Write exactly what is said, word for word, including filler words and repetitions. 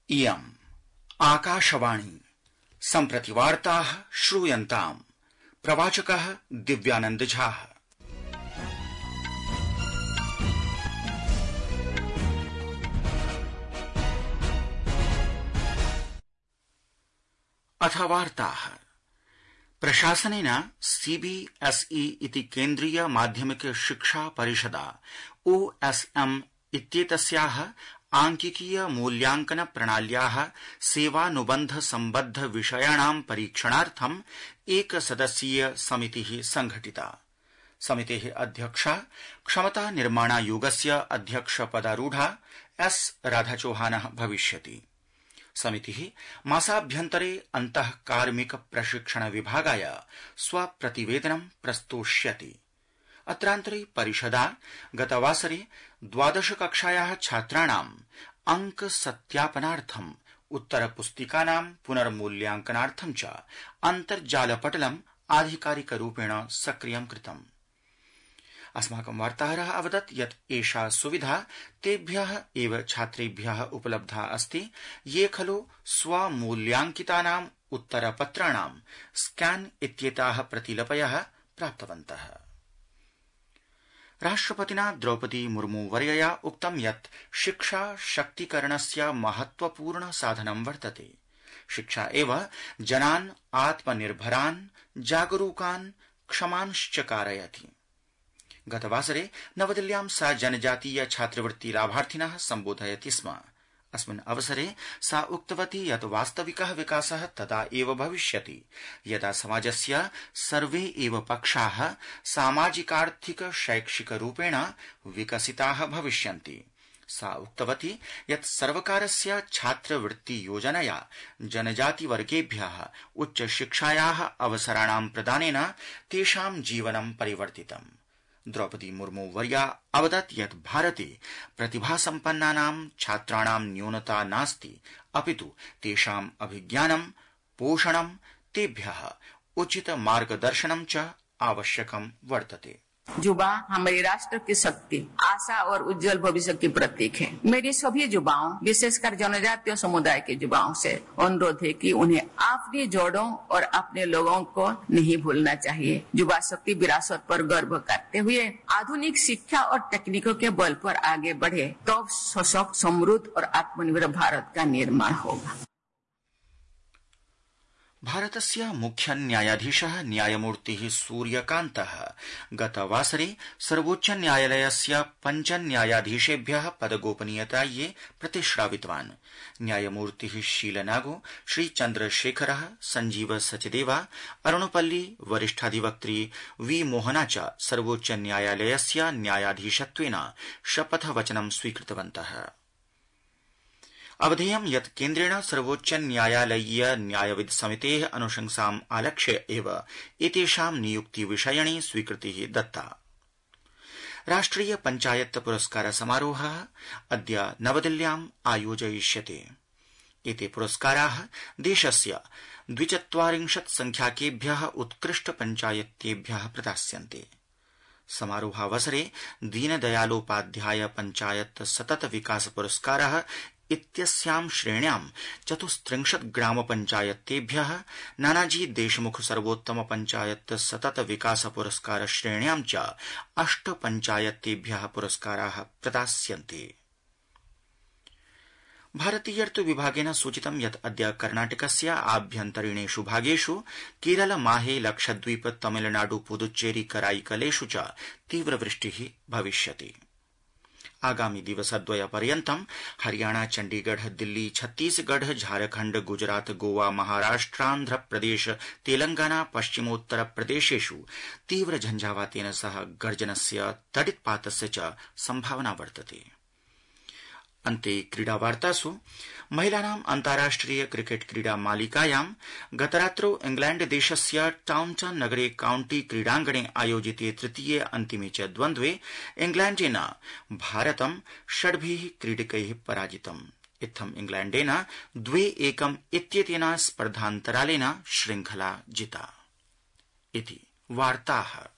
इयम् आकाशवाणी सम्प्रति वार्ताः श्रूयन्ताम्। प्रवाचकः दिव्यानंद झा। अथ वार्ताः। प्रशासनेन सीबीएसई इति केन्द्रीय माध्यमिक शिक्षा परिषदा ओएसएम इत्येतस्याः आंकिकीय मूल्यांकन प्रणाल्याः सेवानुबन्ध सम्बद्ध विषयाणां परीक्षणार्थम् एकसदस्यीय समितिः संघटिता। समितेः अध्यक्षा क्षमता निर्माणायोगस्य अध्यक्षपदारूढा एस राधाचौहानः भविष्यति। समितिः मासाभ्यन्तरे अन्तः कार्मिक प्रशिक्षण विभागाय स्वप्रतिवेदनं प्रस्तोष्यति। अत्रान्तरे परिषदा गतवासरे द्वादश कक्षायाः छात्राणाम् अंक सत्यापनार्थम् उत्तरपुस्तिकानां पुनर्मूल्यांकनार्थं च अन्तर्जालपटलम् आधिकारिकरूपेण सक्रियं कृतम्। अस्माकं वार्ताहरः अवदत् यत् एषा सुविधा तेभ्यः एव छात्रेभ्यः उपलब्धा अस्ति ये खलु स्वमूल्यांकितानाम् उत्तरपत्राणां स्कैन इत्येताः प्रतिलिपयः प्राप्तवन्तः। राष्ट्रपतिना द्रौपदी मुर्मू वर्यया उक्तं यत् शिक्षा शक्तिकरणस्य महत्वपूर्ण साधनं वर्तते। शिक्षा एव जनान् आत्मनिर्भरान्, जागरूकान्, क्षमांश्च कारयति। गतवासरे नवदिल्ल्यां सा जनजातीय छात्रवृत्ति लाभार्थिनः सम्बोधयति स्म। अस्मिन् अवसरे सा उक्तवती यत् वास्तविकः विकासः तदा एव भविष्यति यदा समाजस्य सर्वे एव पक्षाः सामाजिकार्थिक शैक्षिकरूपेण विकसिताः भविष्यन्ति। सा उक्तवती यत् सर्वकारस्य छात्रवृत्ति योजनया जनजातिवर्गेभ्यः उच्चशिक्षायाः अवसराणां प्रदानेन तेषां जीवनं परिवर्तितम्। द्रौपदी मुर्मू वर्या अवदत् यत् भारते प्रतिभासम्पन्नानां छात्राणां न्यूनता नास्ति, अपितु तेषाम् अभिज्ञानं, पोषणं, तेभ्यः उचित मार्गदर्शनं च आवश्यकं वर्तते। युवा हमारे राष्ट्र की शक्ति, आशा और उज्जवल भविष्य की प्रतीक है। मेरी सभी युवाओं, विशेषकर जनजातीय समुदाय के युवाओं से अनुरोध है कि उन्हें अपनी जड़ों और अपने लोगों को नहीं भूलना चाहिए। युवा शक्ति विरासत पर गर्व करते हुए आधुनिक शिक्षा और तकनीकों के बल पर आगे बढ़े तो सशक्त, समृद्ध और आत्मनिर्भर भारत का निर्माण होगा। भारतस्य मुख्य न्यायाधीशः न्यायमूर्तिः सूर्यकान्तः गतवासरे सर्वोच्च न्यायालयस्य पञ्च न्यायाधीशेभ्यः पदगोपनीयतायै प्रतिश्रावितवान्। न्यायमूर्तिः शीलनागो, श्रीचन्द्रशेखरः, संजीव सचदेवा, अरुणपल्ली, वरिष्ठाधिवक्त्री वी मोहना च सर्वोच्च न्यायालयस्य न्यायाधीशत्वेन शपथवचनं स्वीकृतवन्तः। अवधेयं यत् केन्द्रेण सर्वोच्च न्यायालयीय न्यायविद समितेः अनुशंसाम् आलक्ष्य एव एतेषां नियुक्ति विषयिणी स्वीकृतिः दत्ता। राष्ट्रिय पञ्चायत पुरस्कार समारोहः अद्य नवदिल्ल्याम् आयोजयिष्यते। एते पुरस्काराः देशस्य द्विचत्वारिंशत् संख्याकेभ्यः उत्कृष्ट पञ्चायतेभ्यः प्रदास्यन्ते। समारोहावसरे दीनदयालोपाध्याय पञ्चायत सतत विकास पुरस्कारः इत्यस्यां श्रेण्यां चतुस्त्रिंशत् ग्राम पञ्चायतेभ्यः, नानाजी देशमुख सर्वोत्तम पञ्चायत सतत विकास पुरस्कार श्रेण्यां च अष्ट पञ्चायतेभ्यः पुरस्काराः प्रदास्यन्ते। भारतीयर्तु विभागेन सूचितं यत् अद्य कर्णाटकस्य आभ्यन्तरीणेषु भागेषु केरल, माहे, लक्षद्वीप, तमिलनाडु, पुदुच्चेरी, कराईकलेषु च तीव्रवृष्टिः भविष्यति। आगामि दिवसद्वय पर्यन्तं हरियाणा, चण्डीगढ़, दिल्ली, छत्तीसगढ़, झारखण्ड, गुजरात, गोवा, महाराष्ट्रान्ध्र प्रदेश, तेलंगाना, पश्चिमोत्तर प्रदेशेषु तीव्र झंझावातेन सह गर्जनस्य, तडित्पातस्य च संभावना वर्तते। अन्ते क्रीडावार्तासु महिलानाम् अन्ताराष्ट्रिय क्रिकेट क्रीडा मालिकायां गतरात्रौ इंग्लैण्ड देशस्य टाउनटन नगरे काउंटी क्रीडांगणे आयोजिते तृतीये अन्तिमे च द्वन्द्वे इंग्लैण्डेन भारतं षड्भिः क्रीडकैः पराजितम्। इत्थम् इंग्लैण्डेन द्वे एकम् इत्येतेन स्पर्धान्तरालेन श्रृंखला जिता। इति वार्ताः।